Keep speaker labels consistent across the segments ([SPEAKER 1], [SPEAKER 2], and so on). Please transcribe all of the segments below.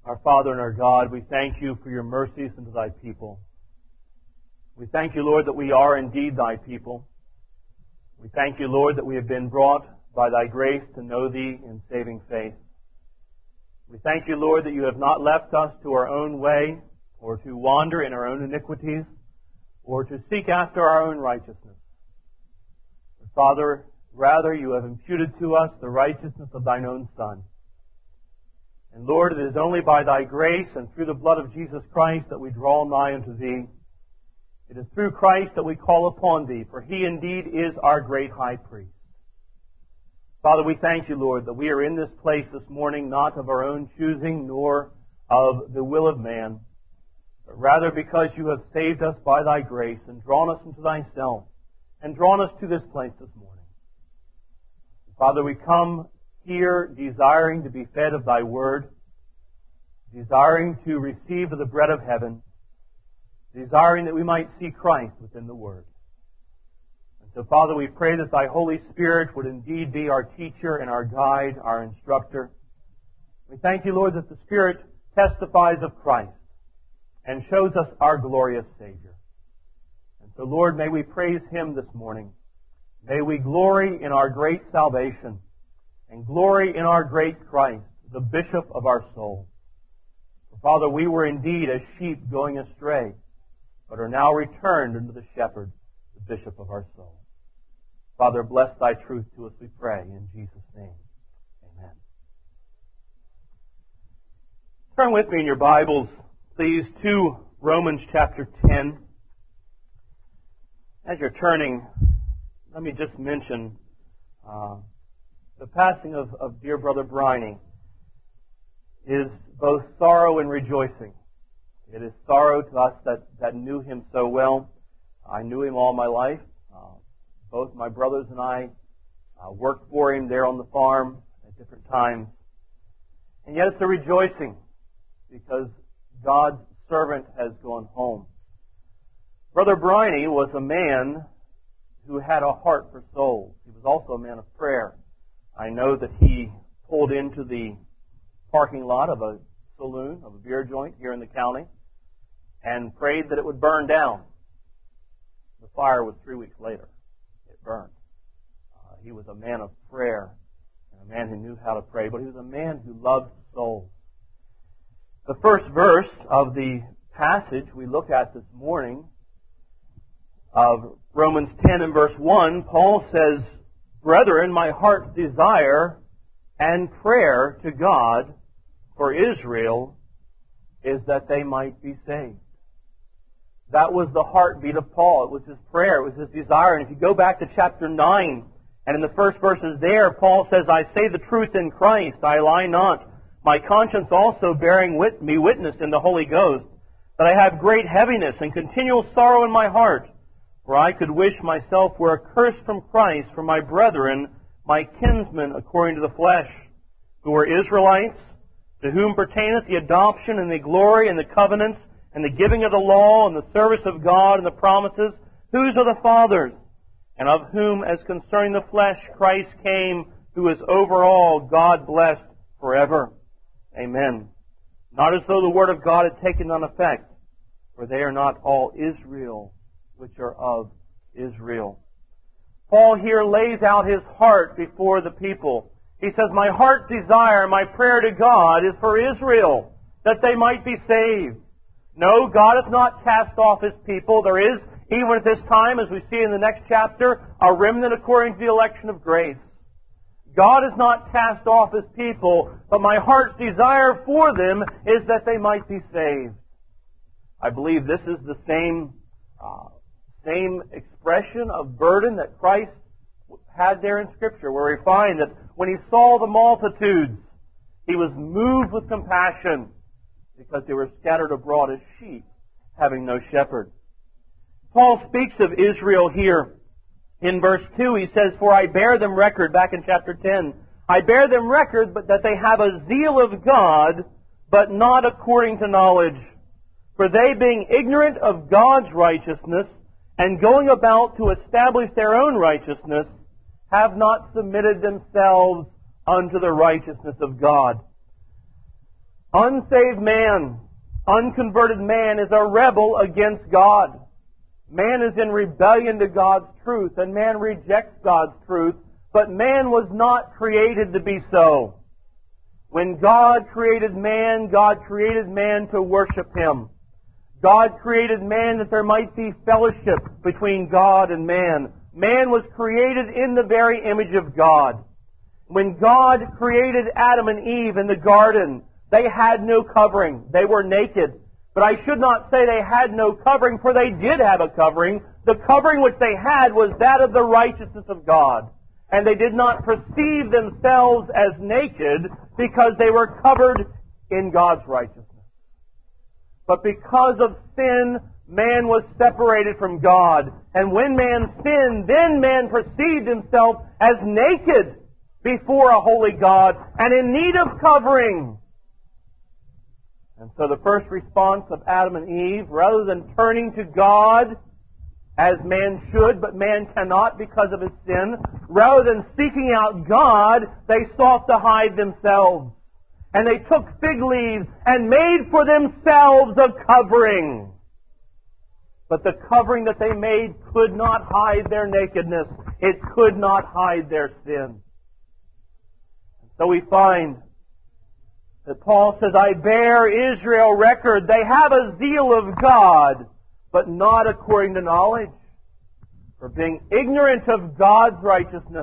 [SPEAKER 1] Our Father and our God, we thank you for your mercies unto thy people. We thank you, Lord, that we are indeed thy people. We thank you, Lord, that we have been brought by thy grace to know thee in saving faith. We thank you, Lord, that you have not left us to our own way or to wander in our own iniquities or to seek after our own righteousness. Father, rather you have imputed to us the righteousness of thine own Son. And Lord, it is only by thy grace and through the blood of Jesus Christ that we draw nigh unto thee. It is through Christ that we call upon thee, for he indeed is our great high priest. Father, we thank you, Lord, that we are in this place this morning not of our own choosing nor of the will of man, but rather because you have saved us by thy grace and drawn us into thyself and drawn us to this place this morning. Father, we come here desiring to be fed of thy word, desiring to receive of the bread of heaven, desiring that we might see Christ within the word. And so, Father, we pray that thy Holy Spirit would indeed be our teacher and our guide, our instructor. We thank you, Lord, that the Spirit testifies of Christ and shows us our glorious Savior. And so, Lord, may we praise him this morning. May we glory in our great salvation and glory in our great Christ, the Bishop of our soul. For, Father, we were indeed as sheep going astray, but are now returned unto the Shepherd, the Bishop of our soul. Father, bless thy truth to us, we pray, in Jesus' name. Amen. Turn with me in your Bibles, please, to Romans chapter 10. As you're turning, let me just mention the passing of dear Brother Briney is both sorrow and rejoicing. It is sorrow to us that knew him so well. I knew him all my life. Both my brothers and I worked for him there on the farm at different times. And yet it's a rejoicing because God's servant has gone home. Brother Briney was a man who had a heart for souls. He was also a man of prayer. I know that he pulled into the parking lot of a saloon, of a beer joint here in the county, and prayed that it would burn down. The fire was 3 weeks later. It burned. He was a man of prayer, and a man who knew how to pray, but he was a man who loved souls. The first verse of the passage we look at this morning of Romans 10 and verse 1, Paul says, "Brethren, my heart's desire and prayer to God for Israel is that they might be saved." That was the heartbeat of Paul. It was his prayer. It was his desire. And if you go back to chapter 9, and in the first verses there, Paul says, "I say the truth in Christ, I lie not. My conscience also bearing me witness in the Holy Ghost, that I have great heaviness and continual sorrow in my heart. For I could wish myself were accursed from Christ for my brethren, my kinsmen according to the flesh, who are Israelites, to whom pertaineth the adoption and the glory and the covenants and the giving of the law and the service of God and the promises, whose are the fathers, and of whom, as concerning the flesh, Christ came, who is over all, God blessed forever. Amen. Not as though the word of God had taken none effect, for they are not all Israel, which are of Israel." Paul here lays out his heart before the people. He says, "My heart's desire, my prayer to God is for Israel, that they might be saved." No, God has not cast off his people. There is, even at this time, as we see in the next chapter, a remnant according to the election of grace. God has not cast off his people, but my heart's desire for them is that they might be saved. I believe this is the same expression of burden that Christ had there in Scripture, where we find that when he saw the multitudes, he was moved with compassion because they were scattered abroad as sheep, having no shepherd. Paul speaks of Israel here. In verse 2, he says, "For I bear them record," back in chapter 10, "I bear them record, but that they have a zeal of God, but not according to knowledge. For they, being ignorant of God's righteousness, and going about to establish their own righteousness, have not submitted themselves unto the righteousness of God." Unsaved man, unconverted man, is a rebel against God. Man is in rebellion to God's truth, and man rejects God's truth, but man was not created to be so. When God created man to worship Him. God created man that there might be fellowship between God and man. Man was created in the very image of God. When God created Adam and Eve in the garden, they had no covering. They were naked. But I should not say they had no covering, for they did have a covering. The covering which they had was that of the righteousness of God. And they did not perceive themselves as naked because they were covered in God's righteousness. But because of sin, man was separated from God. And when man sinned, then man perceived himself as naked before a holy God and in need of covering. And so the first response of Adam and Eve, rather than turning to God as man should, but man cannot because of his sin, rather than seeking out God, they sought to hide themselves. And they took fig leaves and made for themselves a covering. But the covering that they made could not hide their nakedness. It could not hide their sin. So we find that Paul says, I bear Israel record. They have a zeal of God, but not according to knowledge. For being ignorant of God's righteousness,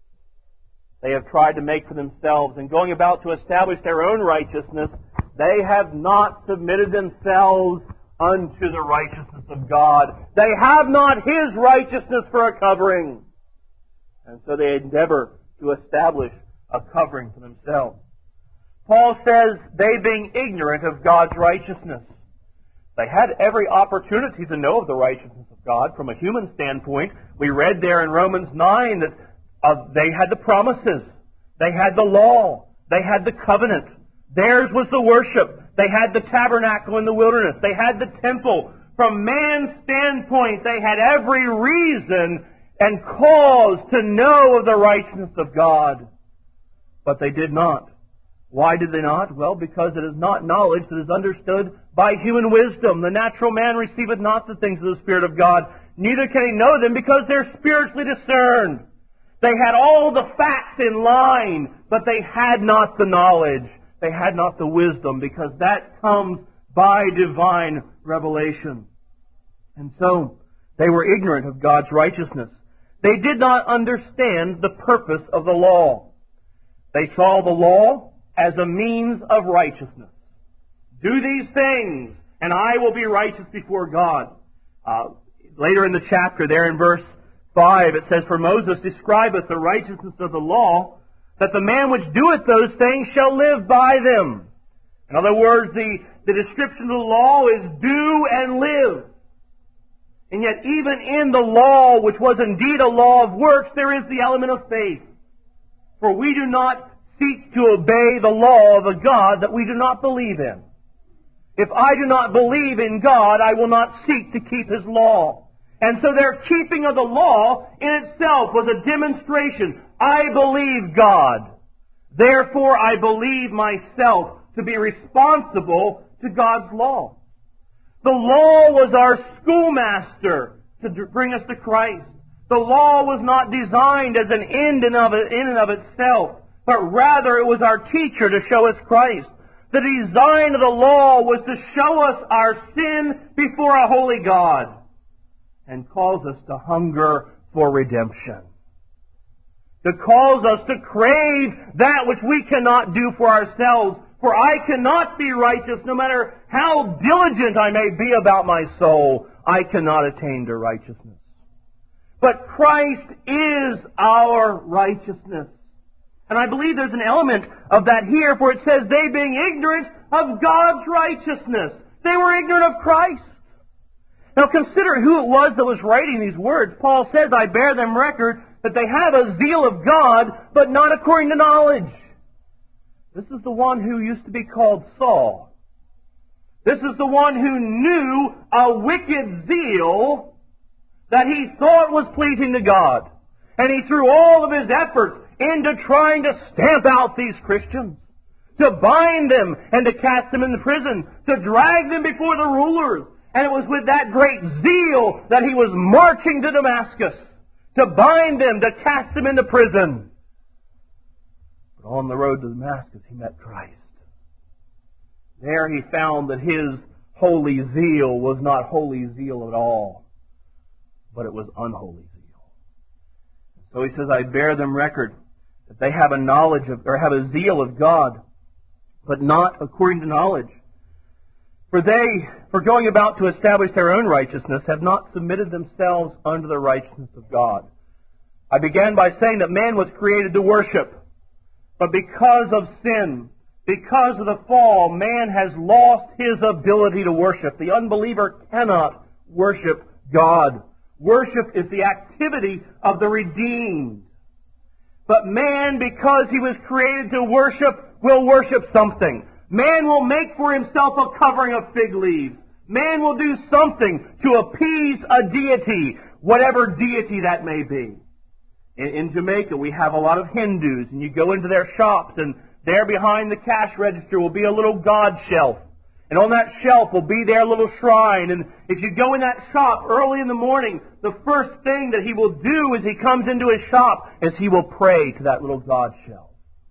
[SPEAKER 1] they have tried to make for themselves, and going about to establish their own righteousness, they have not submitted themselves unto the righteousness of God. They have not His righteousness for a covering. And so they endeavor to establish a covering for themselves. Paul says, they being ignorant of God's righteousness. They had every opportunity to know of the righteousness of God from a human standpoint. We read there in Romans 9 that they had the promises. They had the law. They had the covenant. Theirs was the worship. They had the tabernacle in the wilderness. They had the temple. From man's standpoint, they had every reason and cause to know of the righteousness of God. But they did not. Why did they not? Well, because it is not knowledge that is understood by human wisdom. The natural man receiveth not the things of the Spirit of God, neither can he know them, because they're spiritually discerned. They had all the facts in line, but they had not the knowledge. They had not the wisdom, because that comes by divine revelation. And so, they were ignorant of God's righteousness. They did not understand the purpose of the law. They saw the law as a means of righteousness. Do these things, and I will be righteous before God. Later in the chapter, there in verse 5, it says, For Moses describeth the righteousness of the law, that the man which doeth those things shall live by them. In other words, the description of the law is do and live. And yet even in the law, which was indeed a law of works, there is the element of faith. For we do not seek to obey the law of a God that we do not believe in. If I do not believe in God, I will not seek to keep His law. And so their keeping of the law in itself was a demonstration. I believe God. Therefore, I believe myself to be responsible to God's law. The law was our schoolmaster to bring us to Christ. The law was not designed as an end in and of itself, but rather it was our teacher to show us Christ. The design of the law was to show us our sin before a holy God and cause us to hunger for redemption. To cause us to crave that which we cannot do for ourselves. For I cannot be righteous no matter how diligent I may be about my soul. I cannot attain to righteousness. But Christ is our righteousness. And I believe there's an element of that here, for it says, they being ignorant of God's righteousness. They were ignorant of Christ. Now consider who it was that was writing these words. Paul says, I bear them record that they have a zeal of God, but not according to knowledge. This is the one who used to be called Saul. This is the one who knew a wicked zeal that he thought was pleasing to God. And he threw all of his efforts into trying to stamp out these Christians, to bind them and to cast them into prison, to drag them before the rulers. And it was with that great zeal that he was marching to Damascus, to bind them, to cast them into prison. But on the road to Damascus, he met Christ. There he found that his holy zeal was not holy zeal at all, but it was unholy zeal. So he says, I bear them record that they have a knowledge of, or have a zeal of God, but not according to knowledge. For they, for going about to establish their own righteousness, have not submitted themselves unto the righteousness of God. I began by saying that man was created to worship, but because of sin, because of the fall, man has lost his ability to worship. The unbeliever cannot worship God. Worship is the activity of the redeemed. But man, because he was created to worship, will worship something. Man will make for himself a covering of fig leaves. Man will do something to appease a deity, whatever deity that may be. In Jamaica, we have a lot of Hindus, and you go into their shops, and there behind the cash register will be a little god shelf. And on that shelf will be their little shrine. And if you go in that shop early in the morning, the first thing that he will do as he comes into his shop is he will pray to that little god shelf.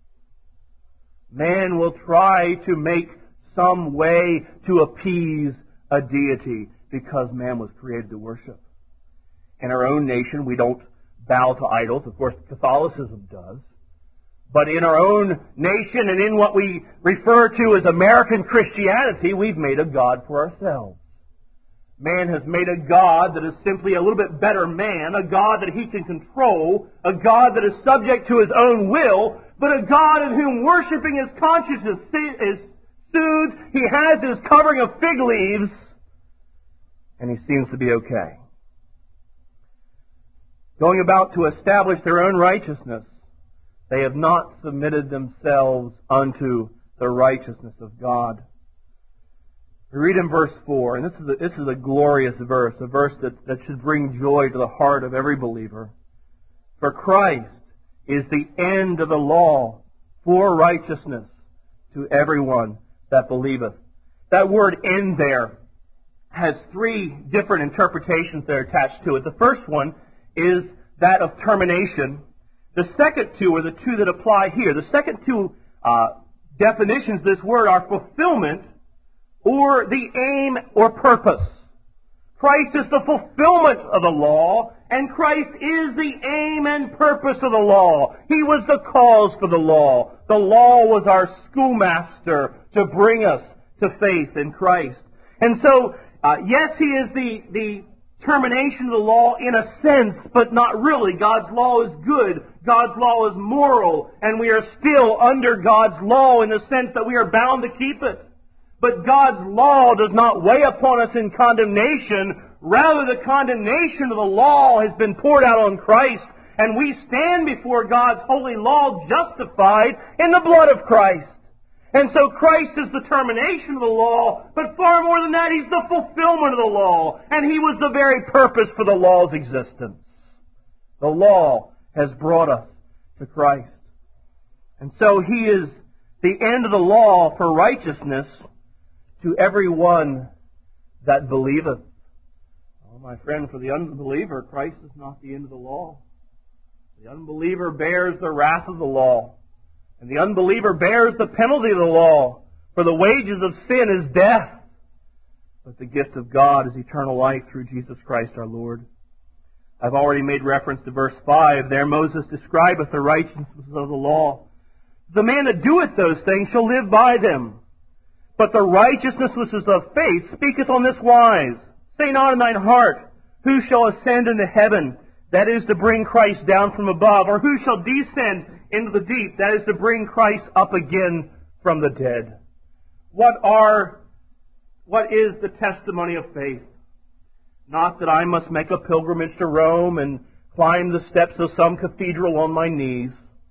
[SPEAKER 1] Man will try to make some way to appease a deity because man was created to worship. In our own nation, we don't bow to idols. Of course, Catholicism does. But in our own nation and in what we refer to as American Christianity, we've made a god for ourselves. Man has made a god that is simply a little bit better man, a god that he can control, a god that is subject to his own will, but a God in whom worshiping his conscience is soothed. He has his covering of fig leaves, and he seems to be okay. Going about to establish their own righteousness, they have not submitted themselves unto the righteousness of God. We read in verse 4, and this is a glorious verse, a verse that should bring joy to the heart of every believer. For Christ is the end of the law for righteousness to everyone that believeth. That word end there has three different interpretations that are attached to it. The first one is that of termination. The second two are the two that apply here. The second two definitions of this word are fulfillment or the aim or purpose. Christ is the fulfillment of the law, and Christ is the aim and purpose of the law. He was the cause for the law. The law was our schoolmaster to bring us to faith in Christ. And so, yes, He is the termination of the law in a sense, but not really. God's law is good. God's law is moral, and we are still under God's law in the sense that we are bound to keep it. But God's law does not weigh upon us in condemnation. Rather, the condemnation of the law has been poured out on Christ, and we stand before God's holy law justified in the blood of Christ. And so Christ is the termination of the law, but far more than that, He's the fulfillment of the law, and He was the very purpose for the law's existence. The law has brought us to Christ. And so He is the end of the law for righteousness to everyone that believeth. Oh, my friend, for the unbeliever, Christ is not the end of the law. The unbeliever bears the wrath of the law. And the unbeliever bears the penalty of the law. For the wages of sin is death. But the gift of God is eternal life through Jesus Christ our Lord. I've already made reference to verse 5. There Moses describeth the righteousness of the law. The man that doeth those things shall live by them. But the righteousness which is of faith speaketh on this wise. Say not in thine heart, who shall ascend into heaven? That is to bring Christ down from above. Or who shall descend into the deep? That is to bring Christ up again from the dead. What is the testimony of faith? Not that I must make a pilgrimage to Rome and climb the steps of some cathedral on my knees.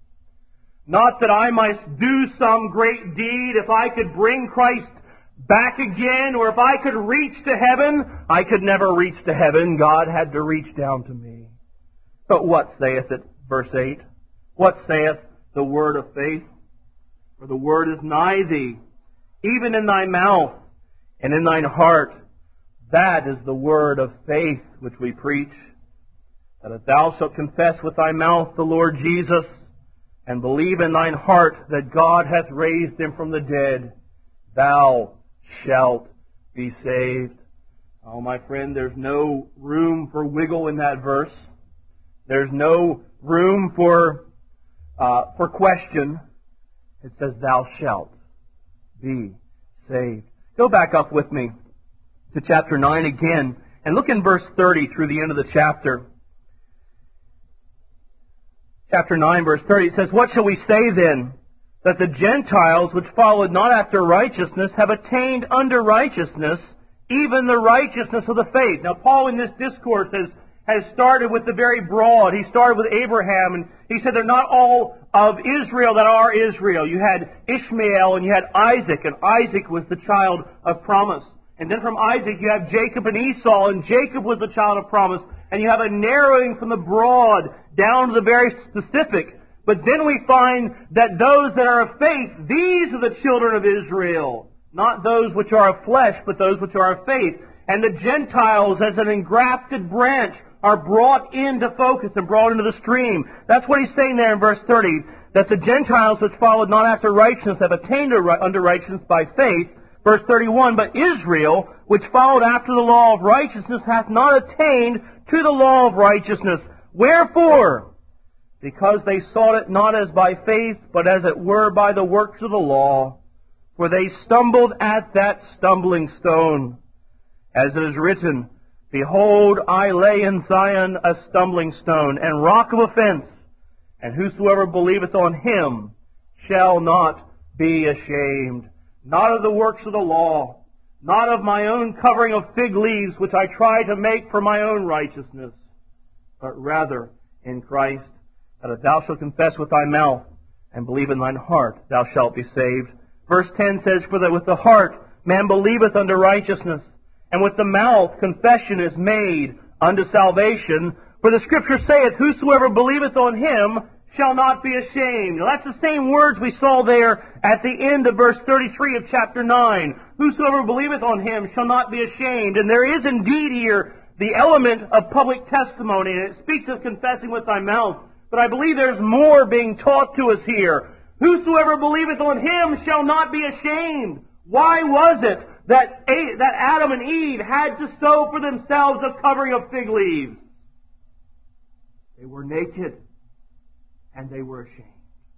[SPEAKER 1] Not that I must do some great deed if I could bring Christ back again, or if I could reach to heaven. I could never reach to heaven. God had to reach down to me. But what saith it, verse 8? What saith the word of faith? For the word is nigh thee, even in thy mouth and in thine heart. That is the word of faith which we preach, that if thou shalt confess with thy mouth the Lord Jesus, and believe in thine heart that God hath raised him from the dead, thou shalt be saved. Oh, my friend, there's no room for wiggle in that verse. There's no room for question. It says, thou shalt be saved. Go back up with me to chapter 9 again, and look in verse 30 through the end of the chapter. Chapter 9, verse 30, it says, What shall we say then? That the Gentiles which followed not after righteousness have attained unto righteousness, even the righteousness of the faith. Now, Paul in this discourse has started with the very broad. He started with Abraham, and he said they're not all of Israel that are Israel. You had Ishmael and you had Isaac, and Isaac was the child of promise. And then from Isaac you have Jacob and Esau, and Jacob was the child of promise. And you have a narrowing from the broad down to the very specific. But then we find that those that are of faith, these are the children of Israel. Not those which are of flesh, but those which are of faith. And the Gentiles, as an engrafted branch, are brought into focus and brought into the stream. That's what he's saying there in verse 30, that the Gentiles which followed not after righteousness have attained unto righteousness by faith. Verse 31, But Israel, which followed after the law of righteousness, hath not attained to the law of righteousness. Wherefore? Because they sought it not as by faith, but as it were by the works of the law. For they stumbled at that stumbling stone. As it is written, Behold, I lay in Zion a stumbling stone, and rock of offense, and whosoever believeth on him shall not be ashamed. Not of the works of the law, not of my own covering of fig leaves, which I try to make for my own righteousness, but rather in Christ, that if thou shalt confess with thy mouth and believe in thine heart, thou shalt be saved. Verse 10 says, For that with the heart man believeth unto righteousness, and with the mouth confession is made unto salvation. For the Scripture saith, Whosoever believeth on him shall not be ashamed. Now, that's the same words we saw there at the end of verse 33 of chapter 9. Whosoever believeth on him shall not be ashamed. And there is indeed here the element of public testimony, and it speaks of confessing with thy mouth. But I believe there's more being taught to us here. Whosoever believeth on him shall not be ashamed. Why was it that Adam and Eve had to sew for themselves a covering of fig leaves? They were naked, and they were ashamed.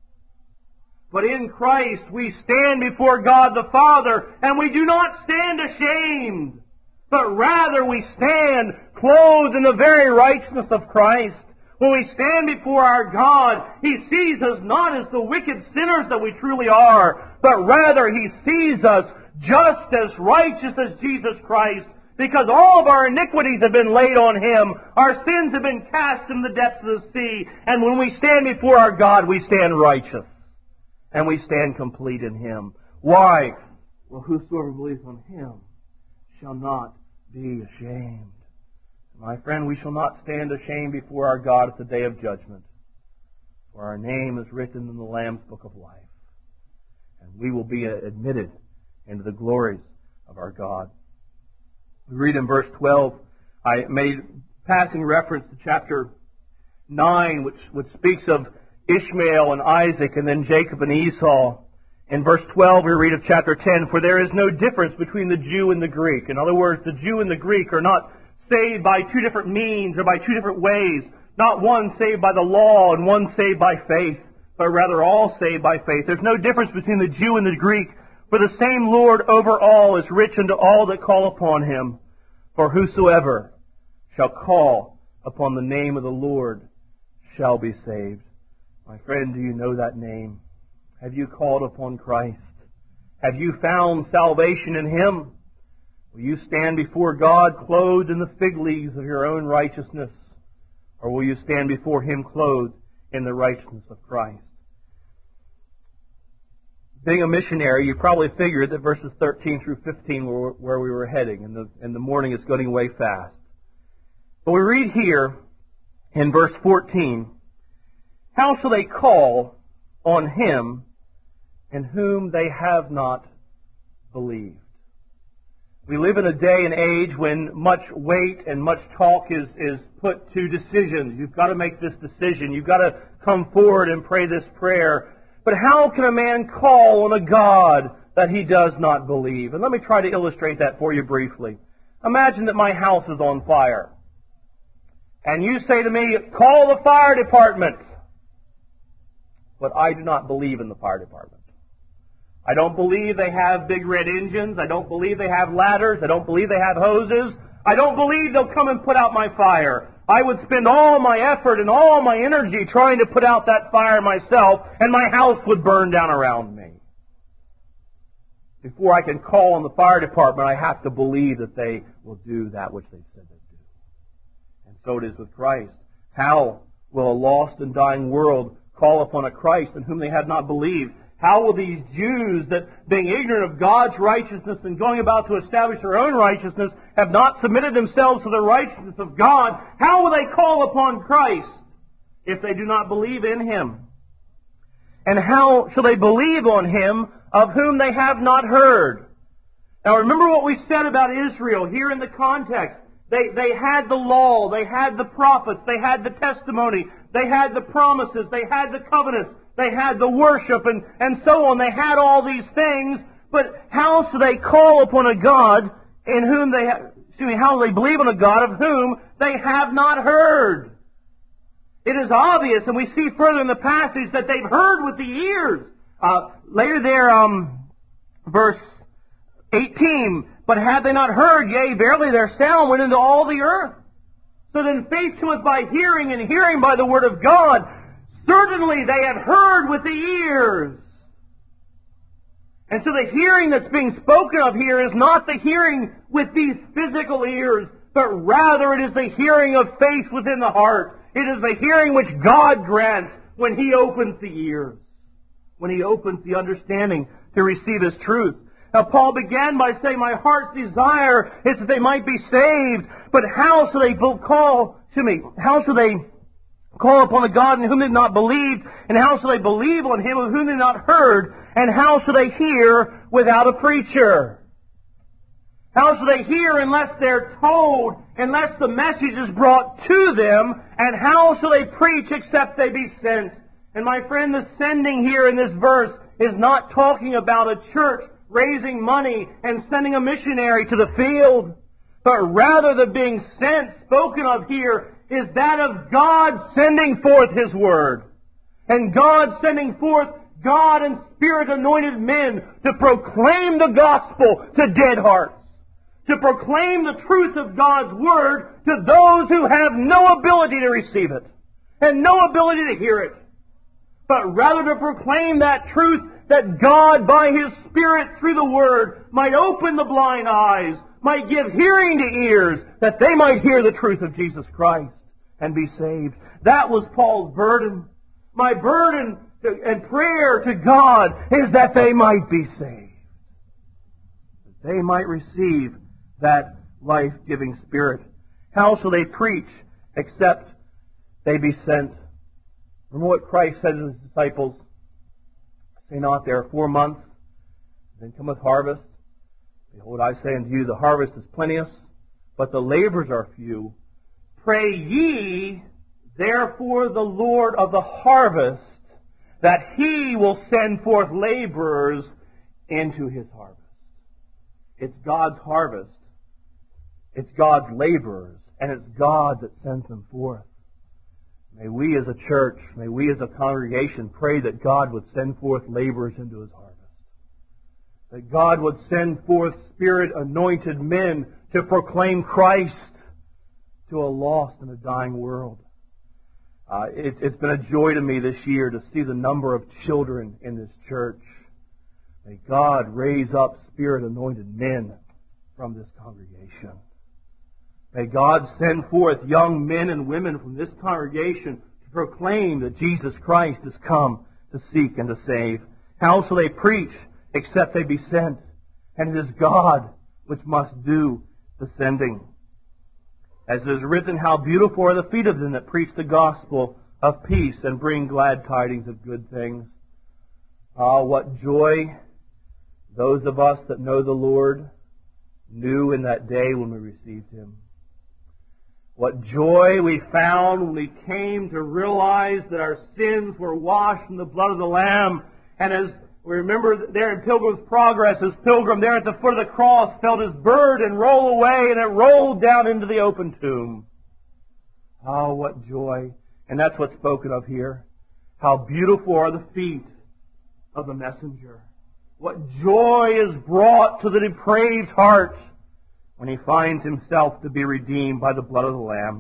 [SPEAKER 1] But in Christ we stand before God the Father, and we do not stand ashamed, but rather we stand clothed in the very righteousness of Christ. When we stand before our God, He sees us not as the wicked sinners that we truly are, but rather He sees us just as righteous as Jesus Christ, because all of our iniquities have been laid on Him. Our sins have been cast in the depths of the sea. And when we stand before our God, we stand righteous. And we stand complete in Him. Why? Well, whosoever believes on Him shall not be ashamed. My friend, we shall not stand ashamed before our God at the day of judgment. For our name is written in the Lamb's book of life. And we will be admitted into the glories of our God. We read in verse 12, I made passing reference to chapter 9, which speaks of Ishmael and Isaac and then Jacob and Esau. In verse 12 we read of chapter 10, For there is no difference between the Jew and the Greek. In other words, the Jew and the Greek are not saved by two different means or by two different ways. Not one saved by the law and one saved by faith, but rather all saved by faith. There's no difference between the Jew and the Greek. For the same Lord over all is rich unto all that call upon Him. For whosoever shall call upon the name of the Lord shall be saved. My friend, do you know that name? Have you called upon Christ? Have you found salvation in Him? Will you stand before God clothed in the fig leaves of your own righteousness? Or will you stand before Him clothed in the righteousness of Christ? Being a missionary, you probably figured that verses 13 through 15 were where we were heading, and the morning is going way fast. But we read here in verse 14, How shall they call on Him in whom they have not believed. We live in a day and age when much weight and much talk is put to decisions. You've got to make this decision. You've got to come forward and pray this prayer. But how can a man call on a God that he does not believe? And let me try to illustrate that for you briefly. Imagine that my house is on fire. And you say to me, call the fire department. But I do not believe in the fire department. I don't believe they have big red engines. I don't believe they have ladders. I don't believe they have hoses. I don't believe they'll come and put out my fire. I would spend all my effort and all my energy trying to put out that fire myself, and my house would burn down around me. Before I can call on the fire department, I have to believe that they will do that which they said they'd do. And so it is with Christ. How will a lost and dying world call upon a Christ in whom they have not believed? How will these Jews, that being ignorant of God's righteousness and going about to establish their own righteousness, have not submitted themselves to the righteousness of God, how will they call upon Christ if they do not believe in Him? And how shall they believe on Him of whom they have not heard? Now remember what we said about Israel here in the context. They had the law, they had the prophets, they had the testimony, they had the promises, they had the covenants, they had the worship, and so on. They had all these things, but how should they call upon a God in whom they have, how do they believe on a God of whom they have not heard? It is obvious, and we see further in the passage that they've heard with the ears. Later there, verse 18, but had they not heard, yea, verily their sound went into all the earth. So then faith cometh by hearing, and hearing by the word of God. Certainly they have heard with the ears. And so the hearing that's being spoken of here is not the hearing with these physical ears, but rather it is the hearing of faith within the heart. It is the hearing which God grants when He opens the ears, when He opens the understanding to receive His truth. Now Paul began by saying, my heart's desire is that they might be saved, but how shall they how shall they call upon a God in whom they have not believed, and how shall they believe on Him of whom they have not heard, and how shall they hear without a preacher? How shall they hear unless they're told, unless the message is brought to them, and how shall they preach except they be sent? And my friend, the sending here in this verse is not talking about a church raising money and sending a missionary to the field, but rather the being sent spoken of here is that of God sending forth His Word. And God sending forth God and Spirit anointed men to proclaim the gospel to dead hearts. To proclaim the truth of God's Word to those who have no ability to receive it. And no ability to hear it. But rather to proclaim that truth that God by His Spirit through the Word might open the blind eyes, might give hearing to ears, that they might hear the truth of Jesus Christ and be saved. That was Paul's burden. My burden and prayer to God is that they might be saved. That they might receive that life-giving Spirit. How shall they preach except they be sent? Remember what Christ said to His disciples? Say not, there are 4 months, then cometh harvest. Behold, I say unto you, the harvest is plenteous, but the laborers are few. Pray ye, therefore, the Lord of the harvest, that He will send forth laborers into His harvest. It's God's harvest. It's God's laborers. And it's God that sends them forth. May we as a church, may we as a congregation pray that God would send forth laborers into His harvest. That God would send forth Spirit-anointed men to proclaim Christ to a lost and a dying world. It's been a joy to me this year to see the number of children in this church. May God raise up Spirit-anointed men from this congregation. May God send forth young men and women from this congregation to proclaim that Jesus Christ has come to seek and to save. How shall they preach except they be sent? And it is God which must do the sending. As it is written, how beautiful are the feet of them that preach the gospel of peace and bring glad tidings of good things. Ah, what joy those of us that know the Lord knew in that day when we received Him. What joy we found when we came to realize that our sins were washed in the blood of the Lamb. And as we remember there in Pilgrim's Progress, as Pilgrim there at the foot of the cross felt his burden roll away and it rolled down into the open tomb. Oh, what joy. And that's what's spoken of here. How beautiful are the feet of the messenger. What joy is brought to the depraved heart when he finds himself to be redeemed by the blood of the Lamb.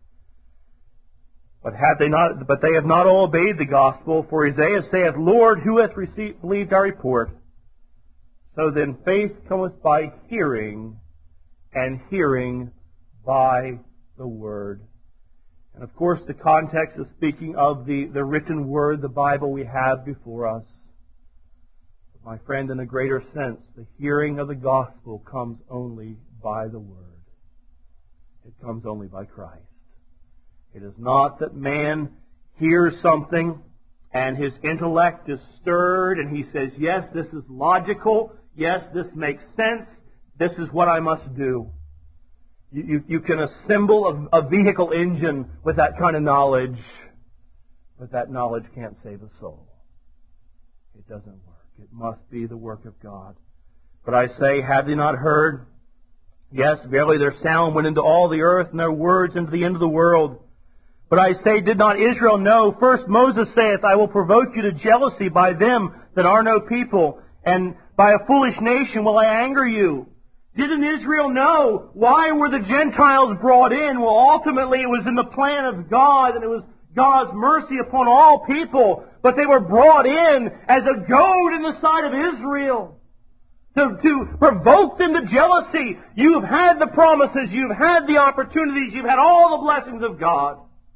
[SPEAKER 1] But they have not all obeyed the gospel, for Isaiah saith, Lord, who hath believed our report? So then faith cometh by hearing, and hearing by the word. And of course the context is speaking of the written word, the Bible we have before us. But my friend, in a greater sense, the hearing of the gospel comes only by the word. It comes only by Christ. It is not that man hears something and his intellect is stirred and he says, yes, this is logical. Yes, this makes sense. This is what I must do. You can assemble a vehicle engine with that kind of knowledge, but that knowledge can't save a soul. It doesn't work. It must be the work of God. But I say, have they not heard? Yes, verily their sound went into all the earth, and their words into the end of the world. But I say, did not Israel know? First Moses saith, I will provoke you to jealousy by them that are no people, and by a foolish nation will I anger you. Didn't Israel know? Why were the Gentiles brought in? Well, ultimately it was in the plan of God, and it was God's mercy upon all people. But they were brought in as a goad in the sight of Israel. To provoke them to jealousy. You've had the promises, you've had the opportunities, you've had all the blessings of God.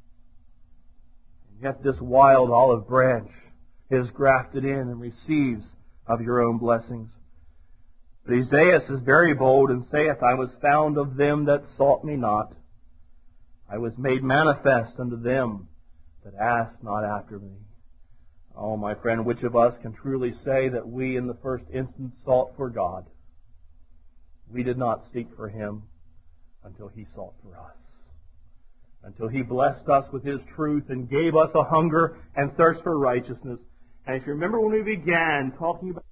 [SPEAKER 1] Yet this wild olive branch is grafted in and receives of your own blessings. But Isaiah is very bold and saith, I was found of them that sought me not. I was made manifest unto them that asked not after me. Oh, my friend, which of us can truly say that we in the first instance sought for God? We did not seek for Him until He sought for us. Until He blessed us with His truth and gave us a hunger and thirst for righteousness. And if you remember when we began talking about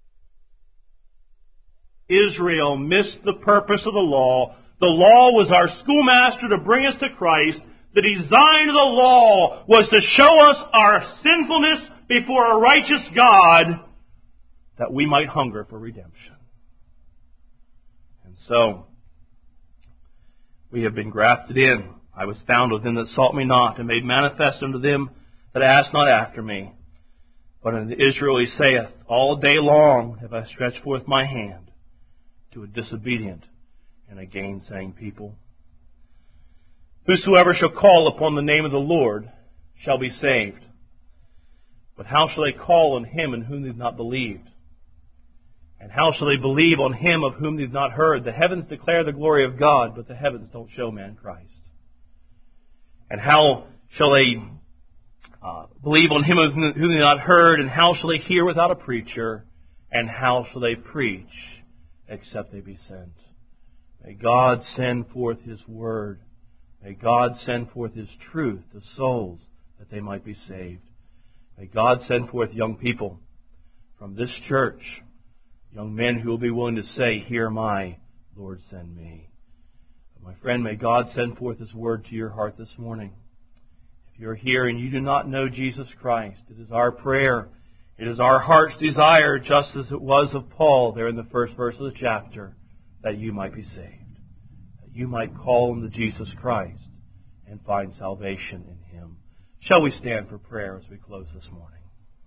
[SPEAKER 1] Israel missed the purpose of the law. The law was our schoolmaster to bring us to Christ. The design of the law was to show us our sinfulness before a righteous God, that we might hunger for redemption. And so, we have been grafted in. I was found with them that sought me not, and made manifest unto them that asked not after me. But unto Israel he saith, all day long have I stretched forth my hand to a disobedient and a gainsaying people. Whosoever shall call upon the name of the Lord shall be saved. But how shall they call on Him in whom they have not believed? And how shall they believe on Him of whom they have not heard? The heavens declare the glory of God, but the heavens don't show man Christ. And how shall they believe on Him of whom they have not heard? And how shall they hear without a preacher? And how shall they preach except they be sent? May God send forth His Word. May God send forth His truth to souls that they might be saved. May God send forth young people from this church, young men who will be willing to say, here am I, Lord, send me. But my friend, may God send forth His Word to your heart this morning. If you're here and you do not know Jesus Christ, it is our prayer, it is our heart's desire, just as it was of Paul there in the first verse of the chapter, that you might be saved, that you might call on to Jesus Christ and find salvation in Him. Shall we stand for prayer as we close this morning?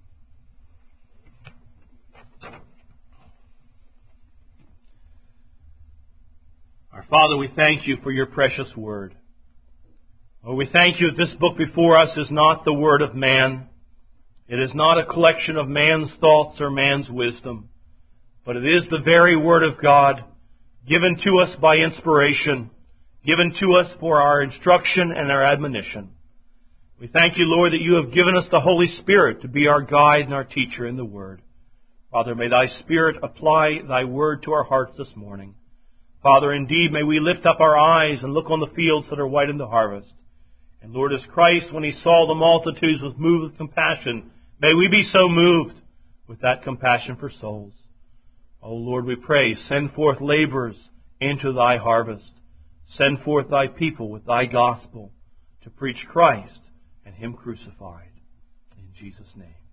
[SPEAKER 1] Our Father, we thank You for Your precious Word. Lord, we thank You that this book before us is not the word of man. It is not a collection of man's thoughts or man's wisdom, but it is the very Word of God, given to us by inspiration, given to us for our instruction and our admonition. We thank You, Lord, that You have given us the Holy Spirit to be our guide and our teacher in the Word. Father, may Thy Spirit apply Thy word to our hearts this morning. Father, indeed, may we lift up our eyes and look on the fields that are white in the harvest. And Lord, as Christ, when He saw the multitudes, was moved with compassion, may we be so moved with that compassion for souls. O Lord, we pray, send forth laborers into Thy harvest. Send forth Thy people with Thy gospel to preach Christ and Him crucified. In Jesus' name.